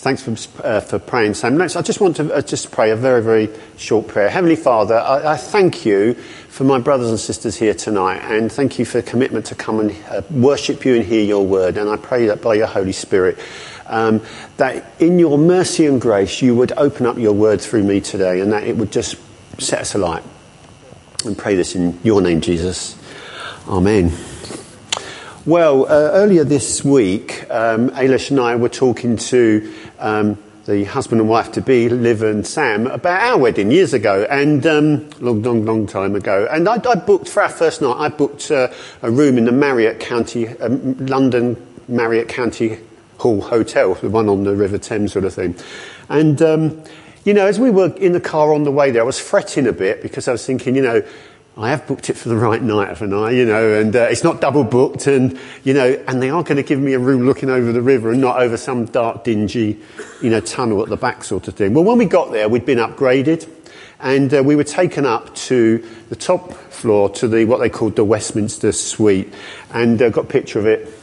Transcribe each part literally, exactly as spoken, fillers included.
Thanks for, uh, for praying, Sam. Next, I just want to uh, just pray a very, very short prayer. Heavenly Father, I, I thank you for my brothers and sisters here tonight, and thank you for the commitment to come and uh, worship you and hear your word. And I pray that by your Holy Spirit, um, that in your mercy and grace, you would open up your word through me today, and that it would just set us alight. And pray this in your name, Jesus. Amen. Well, uh, earlier this week, um, Ailish and I were talking to um, the husband and wife-to-be, Liv and Sam, about our wedding years ago, and um, long, long, long time ago. And I, I booked, for our first night, I booked uh, a room in the Marriott County, um, London Marriott County Hall Hotel, the one on the River Thames sort of thing. And, um, you know, as we were in the car on the way there, I was fretting a bit because I was thinking, you know, I have booked it for the right night, haven't I? You know, and uh, it's not double booked, and you know, and they are going to give me a room looking over the river and not over some dark, dingy, you know, tunnel at the back, sort of thing. Well, when we got there, we'd been upgraded, and uh, we were taken up to the top floor to the what they called the Westminster Suite, and uh, got a picture of it.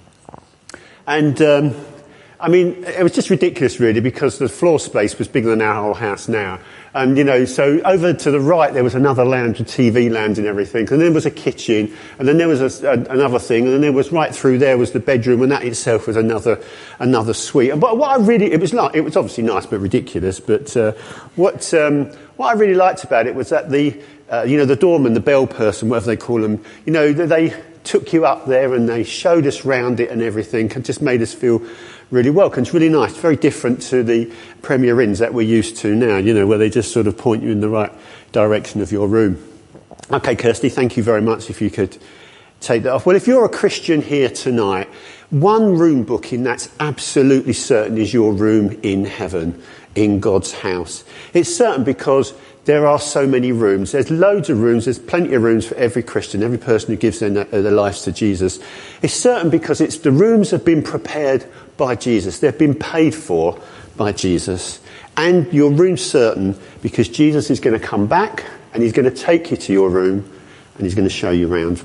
And um, I mean, it was just ridiculous, really, because the floor space was bigger than our whole house now. And, you know, so over to the right, there was another lounge, a T V lounge and everything. And then there was a kitchen, and then there was a, a, another thing, and then there was right through there was the bedroom, and that itself was another another suite. But what I really, it was like, it was obviously nice but ridiculous. But uh, what um, what I really liked about it was that the, uh, you know, the doorman, the bell person, whatever they call them, you know, they took you up there and they showed us round it and everything, and just made us feel really welcome. It's really nice. Very different to the Premier Inns that we're used to now, you know, where they just sort of point you in the right direction of your room. Okay, Kirsty, thank you very much if you could take that off. Well, if you're a Christian here tonight, one room booking that's absolutely certain is your room in heaven, in God's house. It's certain because there are so many rooms. There's loads of rooms. There's plenty of rooms for every Christian, every person who gives their, their lives to Jesus. It's certain because it's the rooms have been prepared by Jesus. They've been paid for by Jesus. And your room's certain because Jesus is going to come back and he's going to take you to your room and he's going to show you around.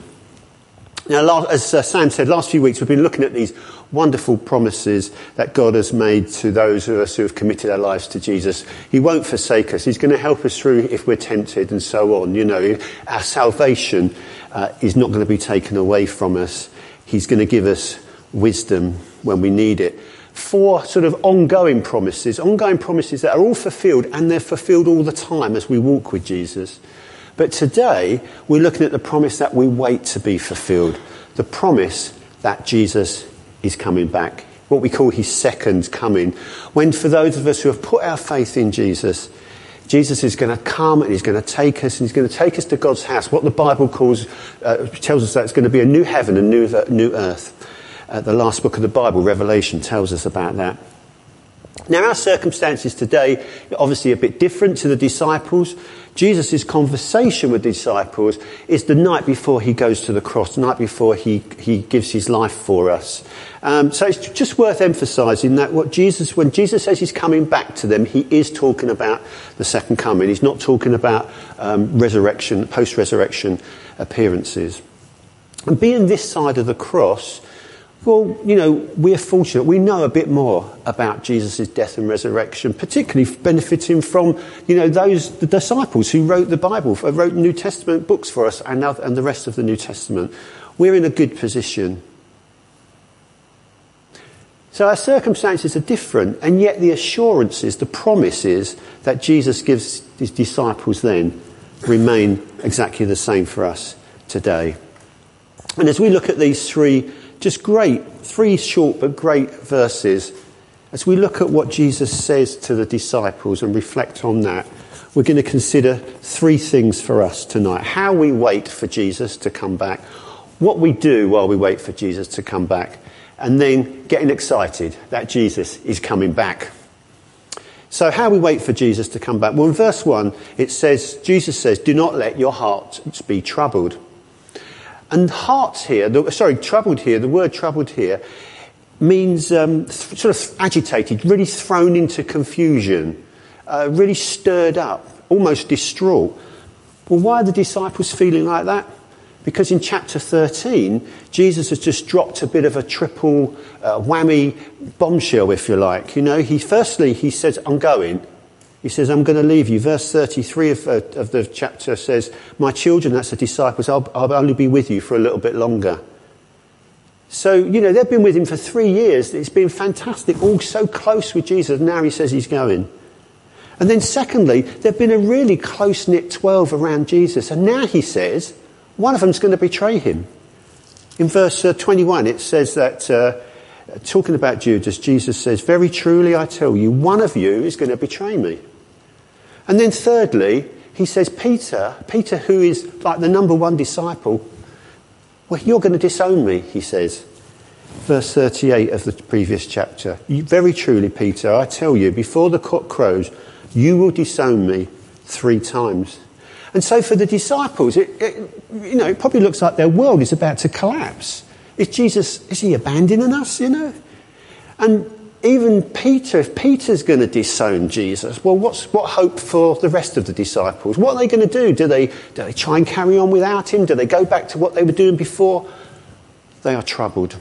Now, as uh, Sam said, last few weeks we've been looking at these wonderful promises that God has made to those of us who have committed our lives to Jesus. He won't forsake us. He's going to help us through if we're tempted and so on. You know, our salvation uh, is not going to be taken away from us. He's going to give us wisdom when we need it. Four sort of ongoing promises, ongoing promises that are all fulfilled, and they're fulfilled all the time as we walk with Jesus. But today, we're looking at the promise that we wait to be fulfilled. The promise that Jesus is coming back. What we call his second coming. When for those of us who have put our faith in Jesus, Jesus is going to come and he's going to take us and he's going to take us to God's house. What the Bible calls, uh, tells us that it's going to be a new heaven and new, uh, new earth. Uh, the last book of the Bible, Revelation, tells us about that. Now, our circumstances today are obviously a bit different to the disciples. Jesus' conversation with the disciples is the night before he goes to the cross, the night before he, he gives his life for us. Um, so it's just worth emphasising that what Jesus, when Jesus says he's coming back to them, he is talking about the second coming. He's not talking about um, resurrection, post-resurrection appearances. And being this side of the cross, well, you know, we're fortunate. We know a bit more about Jesus' death and resurrection, particularly benefiting from, you know, those the disciples who wrote the Bible, wrote New Testament books for us, and, and the rest of the New Testament. We're in a good position. So our circumstances are different, and yet the assurances, the promises that Jesus gives his disciples then remain exactly the same for us today. And as we look at these three Just great, three short but great verses. As we look at what Jesus says to the disciples and reflect on that, we're going to consider three things for us tonight. How we wait for Jesus to come back, what we do while we wait for Jesus to come back, and then getting excited that Jesus is coming back. So how we wait for Jesus to come back. Well, in verse one, it says, Jesus says, "Do not let your hearts be troubled." And hearts here, the, sorry, troubled here, the word troubled here means um, th- sort of agitated, really thrown into confusion, uh, really stirred up, almost distraught. Well, why are the disciples feeling like that? Because in chapter thirteen, Jesus has just dropped a bit of a triple uh, whammy bombshell, if you like. You know, he firstly, he says, I'm going. He says, I'm going to leave you. Verse thirty-three of, uh, of the chapter says, my children, that's the disciples, I'll, I'll only be with you for a little bit longer. So, you know, they've been with him for three years. It's been fantastic, all so close with Jesus. Now he says he's going. And then secondly, they've been a really close-knit twelve around Jesus. And now he says, one of them's going to betray him. In verse uh, twenty-one, it says that, uh, talking about Judas, Jesus says, very truly I tell you, one of you is going to betray me. And then thirdly, he says, Peter, Peter who is like the number one disciple, well, you're going to disown me, he says. Verse thirty-eight of the previous chapter. Very truly, Peter, I tell you, before the cock crows, you will disown me three times. And so for the disciples, it, it, you know, it probably looks like their world is about to collapse. Is Jesus, is he abandoning us, you know? And even Peter, if Peter's going to disown Jesus, well, what's what hope for the rest of the disciples? What are they going to do? Do they, do they try and carry on without him? Do they go back to what they were doing before? They are troubled.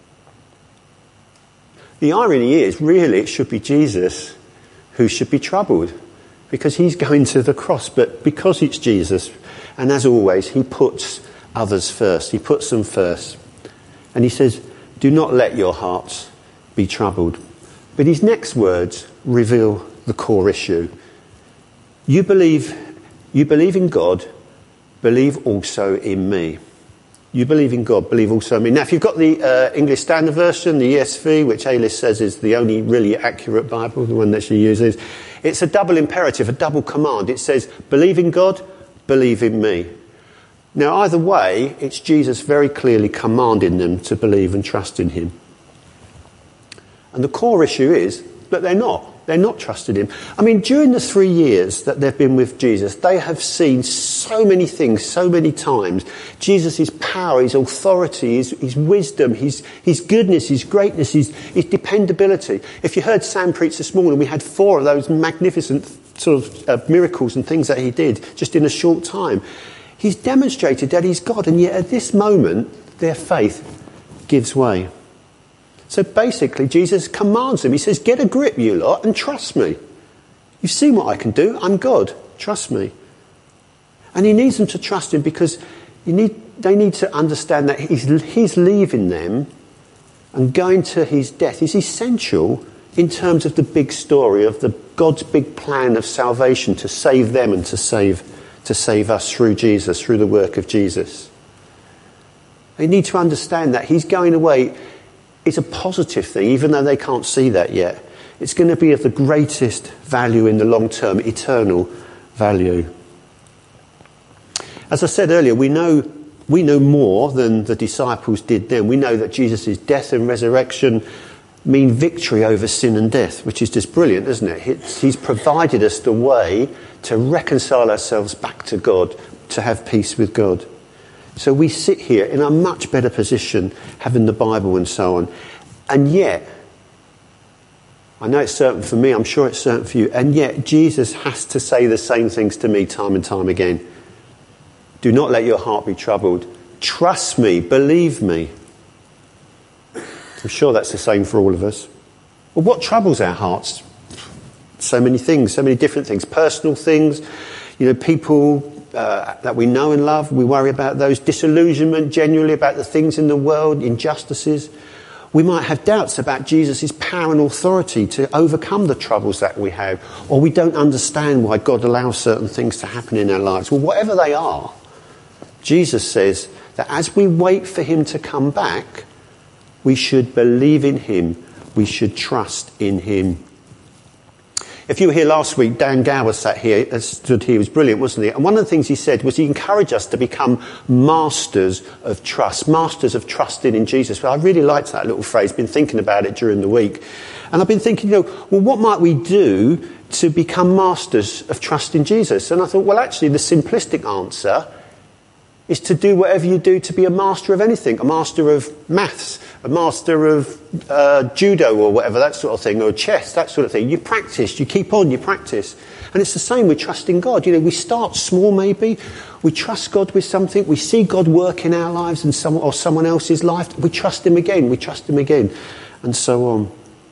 The irony is, really, it should be Jesus who should be troubled, because he's going to the cross. But because it's Jesus, and as always, he puts others first. He puts them first. And he says, do not let your hearts be troubled. But his next words reveal the core issue. You believe, you believe in God, believe also in me. You believe in God, believe also in me. Now, if you've got the uh, English Standard Version, the E S V, which Alice says is the only really accurate Bible, the one that she uses, it's a double imperative, a double command. It says, believe in God, believe in me. Now, either way, it's Jesus very clearly commanding them to believe and trust in him. And the core issue is that they're not. They're not trusting him. I mean, during the three years that they've been with Jesus, they have seen so many things, so many times. Jesus' power, his authority, his, his wisdom, his, his goodness, his greatness, his, his dependability. If you heard Sam preach this morning, we had four of those magnificent sort of uh, miracles and things that he did just in a short time. He's demonstrated that he's God, and yet at this moment, their faith gives way. So basically, Jesus commands them. He says, get a grip, you lot, and trust me. You've seen what I can do. I'm God. Trust me. And he needs them to trust him because you need, they need to understand that he's, he's leaving them and going to his death is essential in terms of the big story of the God's big plan of salvation to save them and to save, to save us through Jesus, through the work of Jesus. They need to understand that he's going away. It's a positive thing, even though they can't see that yet. It's going to be of the greatest value in the long term, eternal value. As I said earlier, we know we know more than the disciples did then. We know that Jesus' death and resurrection mean victory over sin and death, which is just brilliant, isn't it? It's, he's provided us the way to reconcile ourselves back to God, to have peace with God. So we sit here in a much better position, having the Bible and so on. And yet, I know it's certain for me, I'm sure it's certain for you, and yet Jesus has to say the same things to me time and time again. Do not let your heart be troubled. Trust me, believe me. I'm sure that's the same for all of us. Well, what troubles our hearts? So many things, so many different things. Personal things, you know, people Uh, that we know and love, we worry about those. Disillusionment generally about the things in the world, injustices. We might have doubts about Jesus' power and authority to overcome the troubles that we have, or we don't understand why God allows certain things to happen in our lives. Well, whatever they are, Jesus says that as we wait for him to come back, we should believe in him, we should trust in him. If you were here last week, Dan Gower sat here, uh, stood here, he was brilliant, wasn't he? And one of the things he said was he encouraged us to become masters of trust, masters of trusting in Jesus. Well, I really liked that little phrase, been thinking about it during the week. And I've been thinking, you know, well, what might we do to become masters of trust in Jesus? And I thought, well, actually, the simplistic answer is to do whatever you do to be a master of anything, a master of maths, a master of uh, judo or whatever, that sort of thing, or chess, that sort of thing. You practice, you keep on, you practice. And it's the same with trusting God. You know, we start small maybe, we trust God with something, we see God work in our lives and some, or someone else's life, we trust him again, we trust him again, and so on.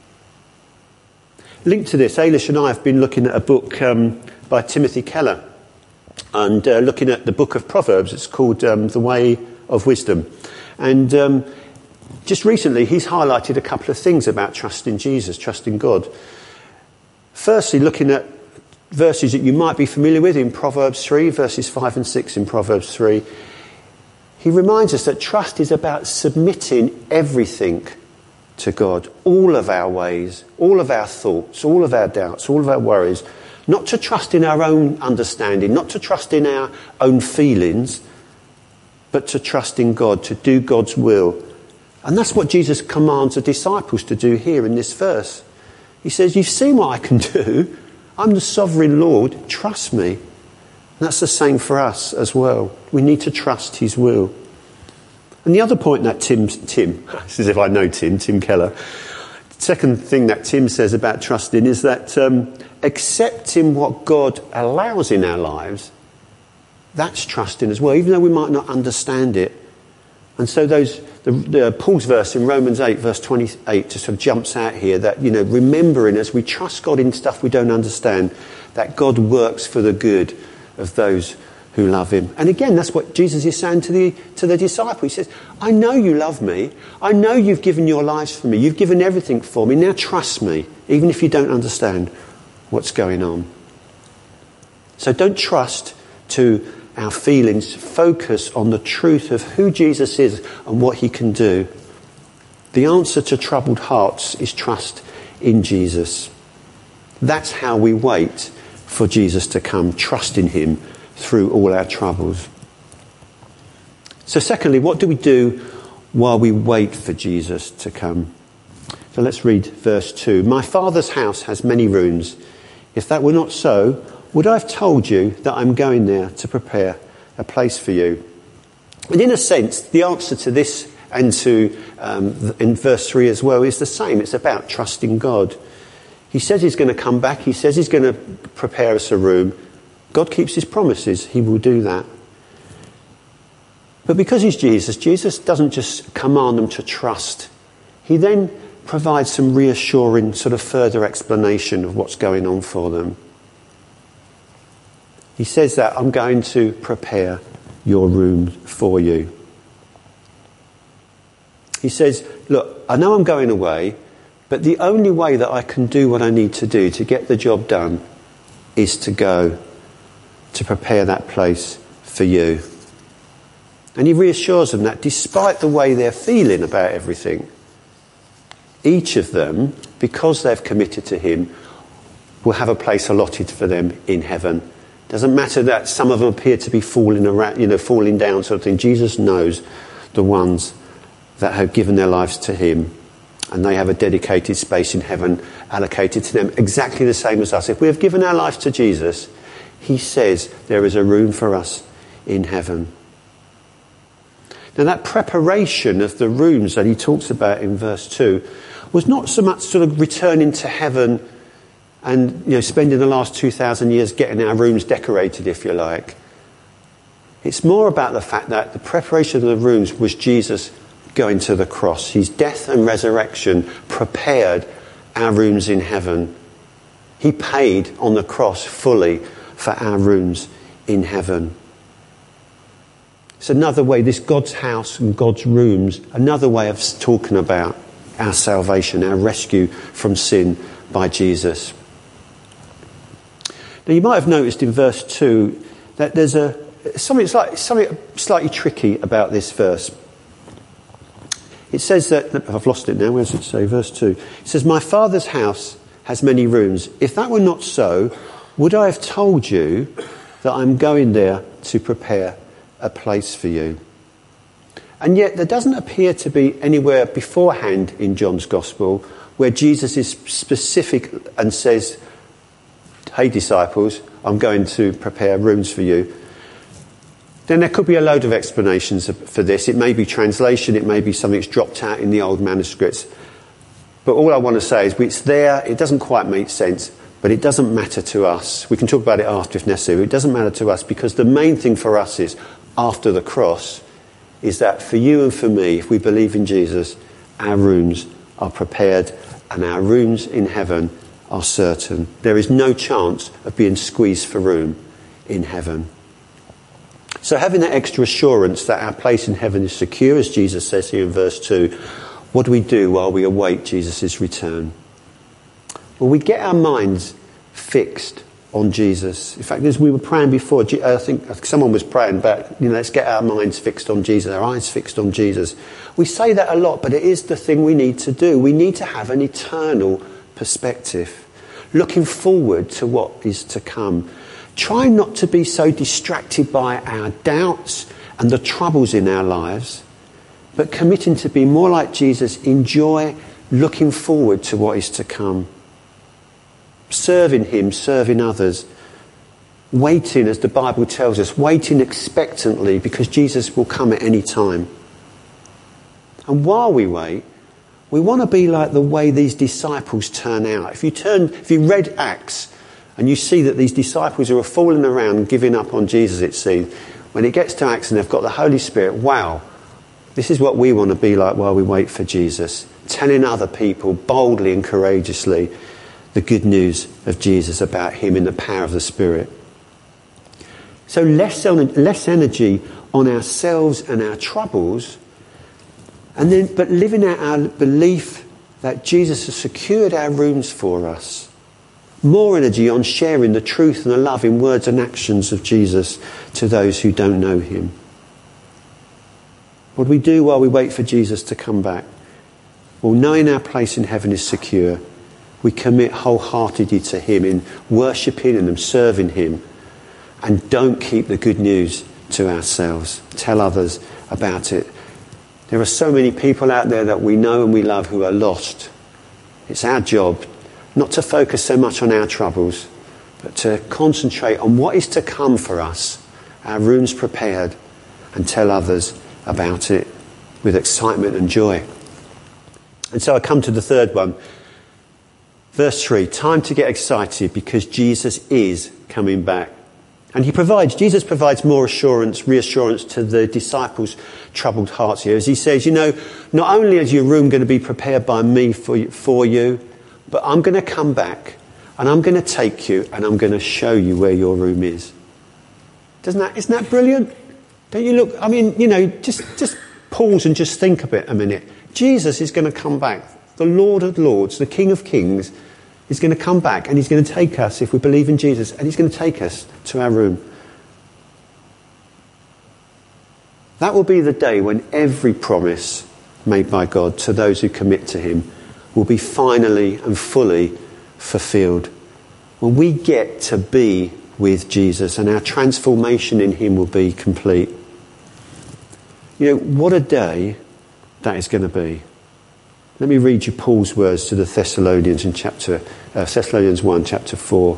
Linked to this, Ailish and I have been looking at a book um, by Timothy Keller, and uh, looking at the book of Proverbs. It's called um, The Way of Wisdom. And um, just recently he's highlighted a couple of things about trusting Jesus, trusting God. Firstly, looking at verses that you might be familiar with in Proverbs three, verses five and six in Proverbs three. He reminds us that trust is about submitting everything to God, all of our ways, all of our thoughts, all of our doubts, all of our worries. Not to trust in our own understanding, not to trust in our own feelings, but to trust in God, to do God's will. And that's what Jesus commands the disciples to do here in this verse. He says, you've seen what I can do. I'm the sovereign Lord. Trust me. And that's the same for us as well. We need to trust his will. And the other point that Tim, Tim, it's as if I know Tim, Tim Keller, second thing that Tim says about trusting is that um, accepting what God allows in our lives, that's trusting as well, even though we might not understand it. And so those the, the Paul's verse in Romans eight, verse twenty-eight, just sort of jumps out here, that, you know, remembering as we trust God in stuff we don't understand, that God works for the good of those who love him. And again, that's what Jesus is saying to the to the disciple. He says, I know you love me. I know you've given your lives for me. You've given everything for me. Now trust me, even if you don't understand what's going on. So don't trust to our feelings. Focus on the truth of who Jesus is and what he can do. The answer to troubled hearts is trust in Jesus. That's how we wait for Jesus to come, trust in him through all our troubles. So secondly, what do we do while we wait for Jesus to come? So let's read verse two. My Father's house has many rooms. If that were not so, would I have told you that I'm going there to prepare a place for you? And in a sense, the answer to this and to um, in verse three as well is the same. It's about trusting God. He says he's going to come back. He says he's going to prepare us a room. God keeps his promises. He will do that. But because he's Jesus, Jesus doesn't just command them to trust. He then provides some reassuring sort of further explanation of what's going on for them. He says that I'm going to prepare your room for you. He says, look, I know I'm going away, but the only way that I can do what I need to do to get the job done is to go to prepare that place for you. And he reassures them that despite the way they're feeling about everything, each of them, because they've committed to him, will have a place allotted for them in heaven. Doesn't matter that some of them appear to be falling around, you know, falling down sort of thing. Jesus knows the ones that have given their lives to him, and they have a dedicated space in heaven allocated to them, exactly the same as us. If we have given our lives to Jesus, he says there is a room for us in heaven. Now that preparation of the rooms that he talks about in verse two was not so much sort of returning to heaven and, you know, spending the last two thousand years getting our rooms decorated, if you like. It's more about the fact that the preparation of the rooms was Jesus going to the cross. His death and resurrection prepared our rooms in heaven. He paid on the cross fully for our rooms in heaven. It's another way, this God's house and God's rooms, another way of talking about our salvation, our rescue from sin by Jesus. Now you might have noticed in verse two that there's a something slightly, something slightly tricky about this verse. It says that, I've lost it now, where does it say? Verse two. It says, my Father's house has many rooms. If that were not so, would I have told you that I'm going there to prepare a place for you? And yet there doesn't appear to be anywhere beforehand in John's Gospel where Jesus is specific and says, hey disciples, I'm going to prepare rooms for you. Then there could be a load of explanations for this. It may be translation, it may be something that's dropped out in the old manuscripts. But all I want to say is it's there, it doesn't quite make sense, but it doesn't matter to us. We can talk about it after if necessary. It doesn't matter to us because the main thing for us is, after the cross, is that for you and for me, if we believe in Jesus, our rooms are prepared and our rooms in heaven are certain. There is no chance of being squeezed for room in heaven. So having that extra assurance that our place in heaven is secure, as Jesus says here in verse two, what do we do while we await Jesus' return? Well, we get our minds fixed on Jesus. In fact, as we were praying before, I think someone was praying about, you know, let's get our minds fixed on Jesus, our eyes fixed on Jesus. We say that a lot, but it is the thing we need to do. We need to have an eternal perspective, looking forward to what is to come. Try not to be so distracted by our doubts and the troubles in our lives, but committing to be more like Jesus, enjoy looking forward to what is to come. Serving him, serving others. Waiting, as the Bible tells us, waiting expectantly because Jesus will come at any time. And while we wait, we want to be like the way these disciples turn out. If you turn, if you read Acts, and you see that these disciples who are falling around and giving up on Jesus, it seems, when it gets to Acts and they've got the Holy Spirit, wow, this is what we want to be like while we wait for Jesus. Telling other people boldly and courageously the good news of Jesus about him in the power of the Spirit. So less, less energy on ourselves and our troubles, and then but living out our belief that Jesus has secured our rooms for us. More energy on sharing the truth and the love in words and actions of Jesus to those who don't know him. What do we do while we wait for Jesus to come back? Well, knowing our place in heaven is secure, we commit wholeheartedly to him in worshipping and serving him, and don't keep the good news to ourselves. Tell others about it. There are so many people out there that we know and we love who are lost. It's our job not to focus so much on our troubles, but to concentrate on what is to come for us, our rooms prepared, and tell others about it with excitement and joy. And so I come to the third one. Verse three, time to get excited because Jesus is coming back. And he provides, Jesus provides more assurance, reassurance to the disciples' troubled hearts here. As he says, you know, not only is your room going to be prepared by me for you, for you, but I'm going to come back and I'm going to take you and I'm going to show you where your room is. Doesn't that, isn't that brilliant? Don't you look, I mean, you know, just, just pause and just think a bit a minute. Jesus is going to come back. The Lord of Lords, the King of Kings, is going to come back and he's going to take us, if we believe in Jesus, and he's going to take us to our room. That will be the day when every promise made by God to those who commit to him will be finally and fully fulfilled. When we get to be with Jesus and our transformation in him will be complete. You know, what a day that is going to be. Let me read you Paul's words to the Thessalonians in chapter uh, Thessalonians one, chapter four.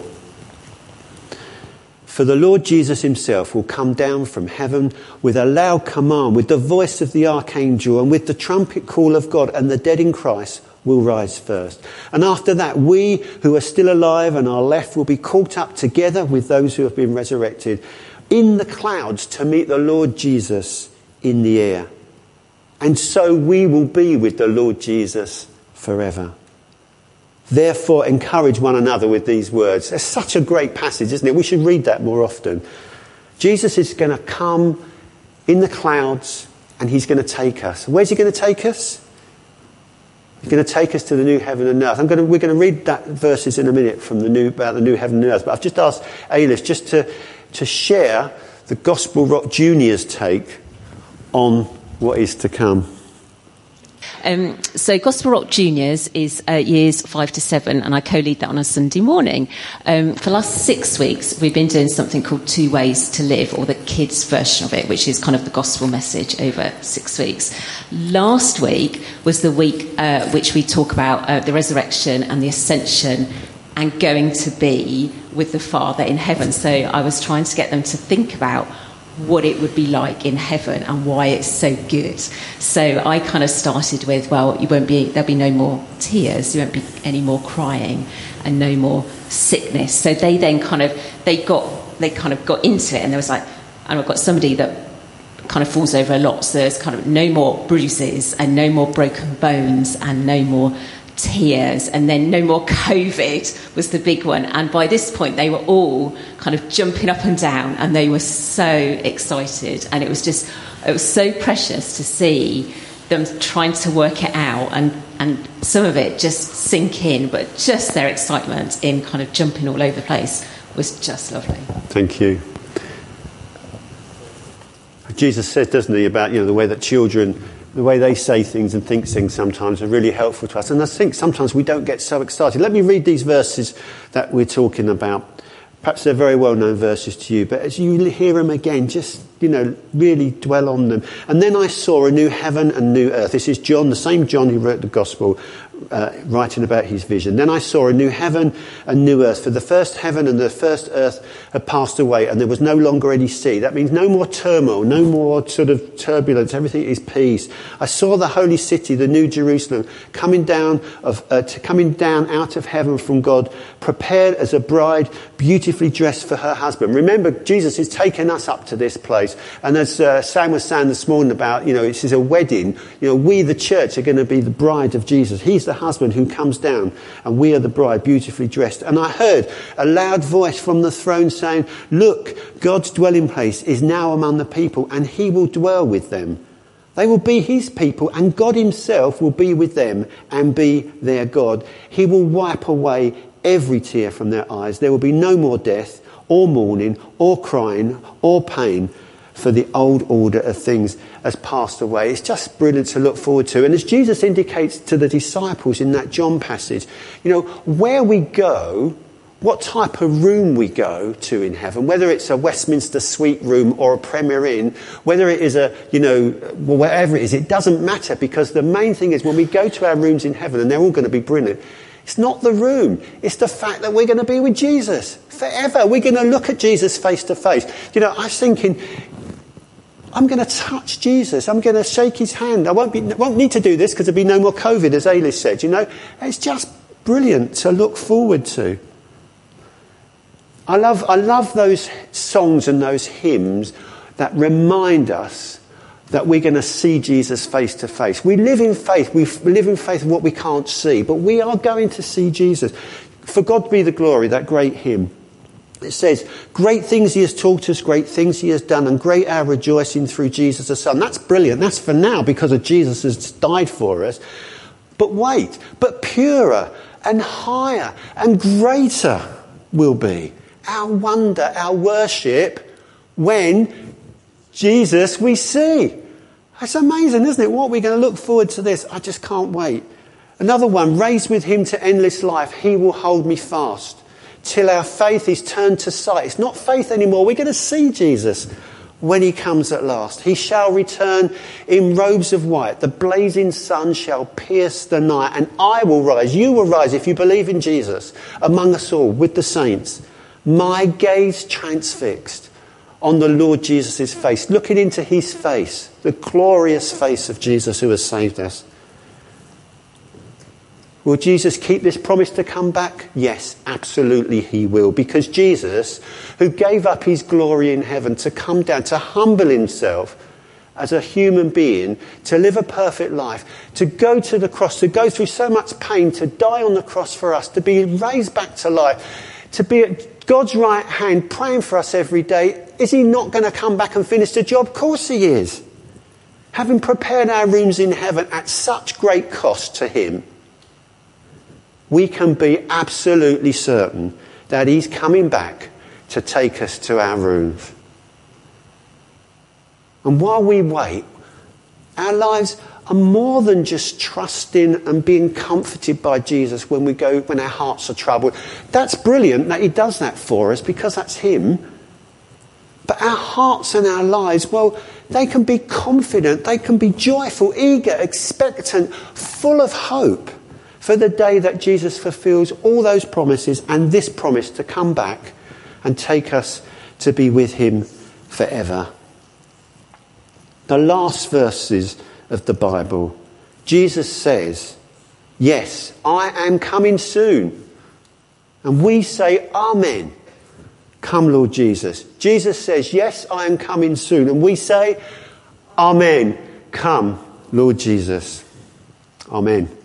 For the Lord Jesus himself will come down from heaven with a loud command, with the voice of the archangel, and with the trumpet call of God, and the dead in Christ will rise first. And after that, we who are still alive and are left will be caught up together with those who have been resurrected in the clouds to meet the Lord Jesus in the air. And so we will be with the Lord Jesus forever. Therefore, encourage one another with these words. It's such a great passage, isn't it? We should read that more often. Jesus is going to come in the clouds and he's going to take us. Where's he going to take us? He's going to take us to the new heaven and earth. I'm going to, we're going to read that verses in a minute from the new about the new heaven and earth. But I've just asked Ailish just to, to share the Gospel Rock Junior's take on what is to come. Um, so Gospel Rock Juniors is uh, years five to seven, and I co-lead that on a Sunday morning. Um, for the last six weeks, we've been doing something called Two Ways to Live, or the kids' version of it, which is kind of the gospel message over six weeks. Last week was the week uh, which we talk about uh, the resurrection and the ascension and going to be with the Father in heaven. So I was trying to get them to think about what it would be like in heaven and why it's so good. So I kind of started with, well, you won't be, there'll be no more tears, there won't be any more crying and no more sickness. So they then kind of, they got, they kind of got into it, and there was like, and I've got somebody that kind of falls over a lot, so there's kind of no more bruises and no more broken bones and no more tears, and then no more COVID was the big one. And by this point they were all kind of jumping up and down, and they were so excited, and it was just, it was so precious to see them trying to work it out, and and some of it just sink in, but just their excitement in kind of jumping all over the place was just lovely. Thank you. Jesus says, doesn't he, about, you know, the way that children, the way they say things and think things sometimes are really helpful to us. And I think sometimes we don't get so excited. Let me read these verses that we're talking about. Perhaps they're very well-known verses to you, but as you hear them again, just, you know, really dwell on them. And then I saw a new heaven and new earth. This is John, the same John who wrote the Gospel, uh, writing about his vision. Then I saw a new heaven and new earth, for the first heaven and the first earth had passed away, and there was no longer any sea. That means no more turmoil, no more sort of turbulence. Everything is peace. I saw the holy city, the new Jerusalem, coming down of uh, to coming down out of heaven from God, prepared as a bride, beautifully dressed for her husband. Remember, Jesus is taking us up to this place, and as uh, Sam was saying this morning about, you know, this is a wedding. You know, we, the church, are going to be the bride of Jesus. He's the husband who comes down, and we are the bride, beautifully dressed. And I heard a loud voice from the throne saying, "Look, God's dwelling place is now among the people, and he will dwell with them. They will be his people, and God himself will be with them and be their God. He will wipe away every tear from their eyes. There will be no more death, or mourning, or crying, or pain, for the old order of things has passed away." It's just brilliant to look forward to. And as Jesus indicates to the disciples in that John passage, you know, where we go, what type of room we go to in heaven, whether it's a Westminster suite room or a Premier Inn, whether it is a, you know, whatever it is, it doesn't matter, because the main thing is when we go to our rooms in heaven, and they're all going to be brilliant, it's not the room, it's the fact that we're going to be with Jesus forever. We're going to look at Jesus face to face. You know, I was thinking, I'm going to touch Jesus. I'm going to shake his hand. I won't be, won't need to do this because there'll be no more COVID, as Ailish said. You know, it's just brilliant to look forward to. I love, I love those songs and those hymns that remind us that we're going to see Jesus face to face. We live in faith. We live in faith of what we can't see, but we are going to see Jesus. For God be the glory, that great hymn. It says, "Great things he has taught us, great things he has done, and great our rejoicing through Jesus the Son." That's brilliant. That's for now, because of Jesus has died for us. But wait, but purer and higher and greater will be our wonder, our worship, when Jesus we see. That's amazing, isn't it? What are we going to look forward to this? I just can't wait. Another one, "Raised with him to endless life, he will hold me fast till our faith is turned to sight." It's not faith anymore. We're going to see Jesus when he comes at last. "He shall return in robes of white. The blazing sun shall pierce the night. And I will rise." You will rise if you believe in Jesus among us all with the saints. "My gaze transfixed on the Lord Jesus' face," looking into his face, the glorious face of Jesus who has saved us. Will Jesus keep this promise to come back? Yes, absolutely he will. Because Jesus, who gave up his glory in heaven to come down, to humble himself as a human being, to live a perfect life, to go to the cross, to go through so much pain, to die on the cross for us, to be raised back to life, to be at God's right hand praying for us every day. Is he not going to come back and finish the job? Of course he is. Having prepared our rooms in heaven at such great cost to him, we can be absolutely certain that he's coming back to take us to our rooms. And while we wait, our lives are more than just trusting and being comforted by Jesus when we go, when our hearts are troubled. That's brilliant that he does that for us, because that's him. But our hearts and our lives, well, they can be confident, they can be joyful, eager, expectant, full of hope for the day that Jesus fulfills all those promises, and this promise to come back and take us to be with him forever. the last verses of the Bible, Jesus says, yes, I am coming soon. And we say, Amen. Come, Lord Jesus. Jesus says, yes, I am coming soon. And we say, Amen. Come, Lord Jesus. Amen.